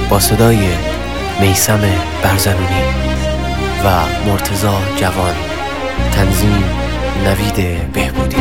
با صدای میثم برزنونی و مرتضی جوان، تنظیم نوید بهبودی.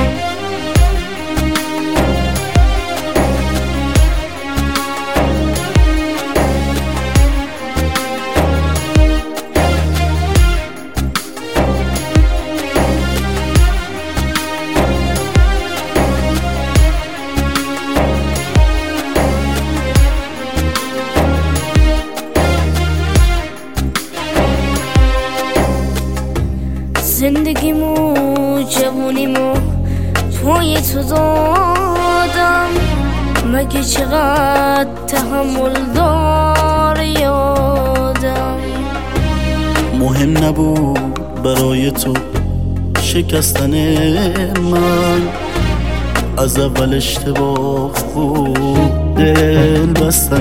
زندگیمو جوونیمو توی تو دادم، مگه چقدر تحمل داری آدم. مهم نبود برای تو شکستن من، از اول اشتباه بود دل بستن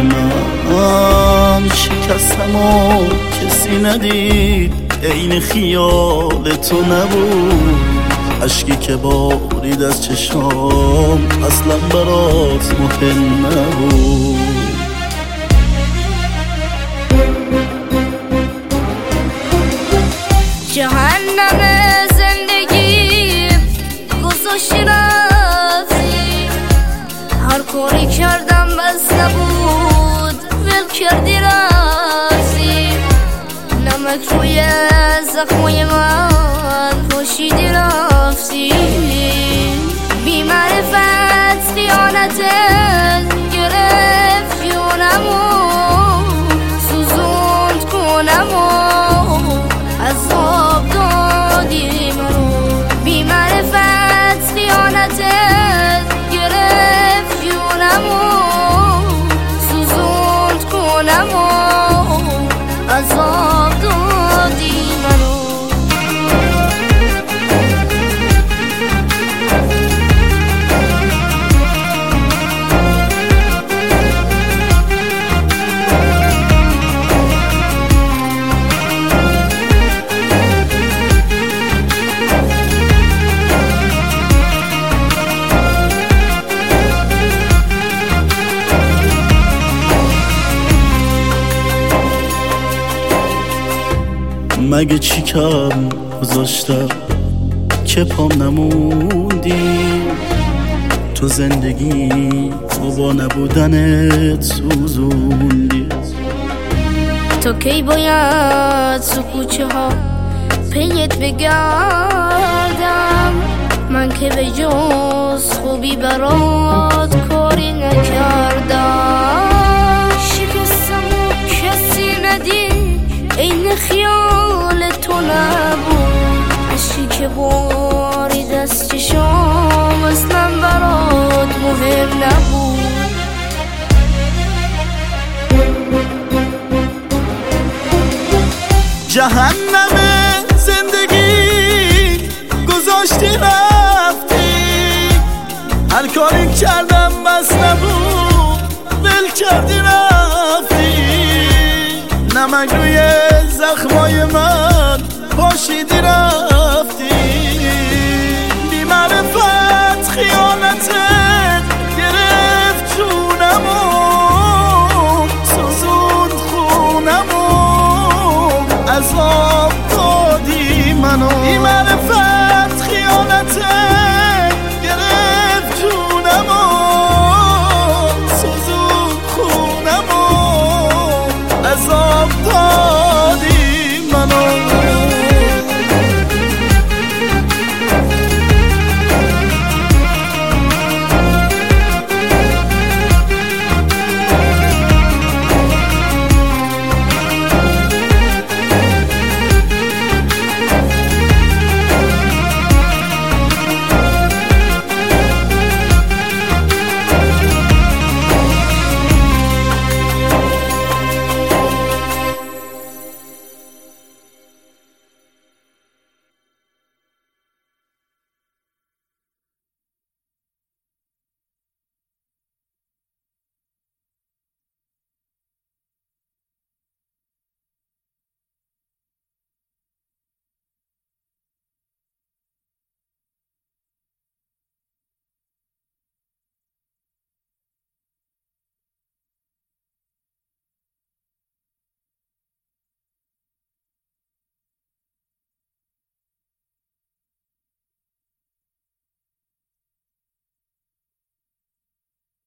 من. شکستمو کسی ندید، عین خیال تو نبود. اشکی که بارید از چشام اصلا برات مهم نبود. جهنم زندگی گذاشتی رفتی، هر کاری کردم بس نبود ول کردی رفتی. نمک روی زخمای من پاشیدی رفتی، بی معرفت خیانتت گرفت جونمو، سوزوند کنمو عذاب دادی منو. بی معرفت خیانتت گرفت جونمو، سوزوند کنمو عذاب دادی منو. مگه چی کم گذاشتم که پام نموندی تو زندگی و با نبودنت سوزوندی. تا کی باید تو کوچه ها پیت بگردم، من که به جز خوبی برات کاری نکردم. شکستمو کسی ندید، این خیال تو نبود. اشکی که بارید از چشام اصلا برات مهم نبود. جهنم زندگی گذاشتی رفتی، هر کاری کردم بس نبود ول کردی رفتی. نمک روی زخمای من پاشیدی رفتی، بی معرفت خیانتت